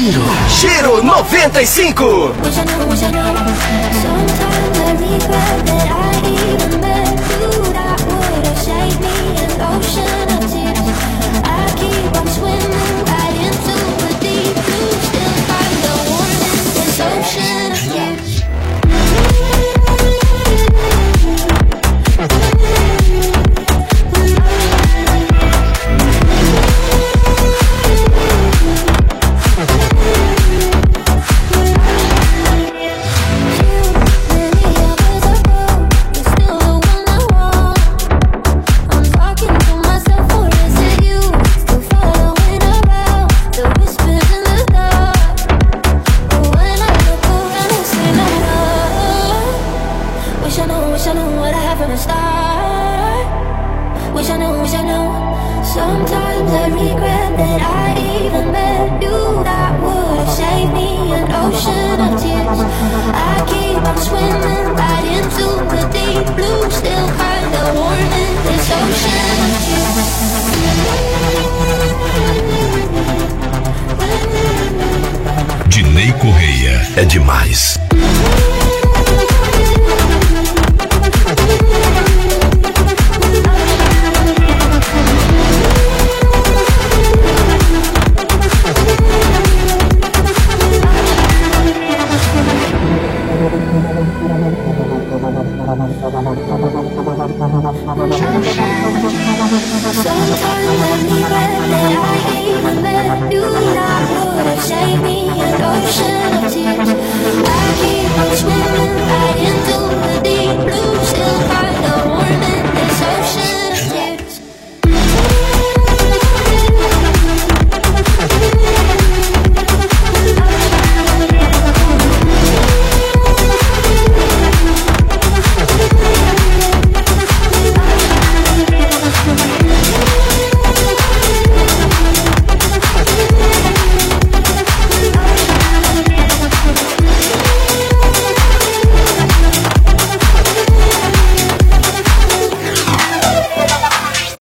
Giro 95. Sometimes I regret that I even met you. That would have saved me an ocean of tears. I keep on swimming right into the deep blue, still kinda warm in this ocean of tears. Dinei Correia é demais. Save me an ocean of tears. I keep on swimming right into the deep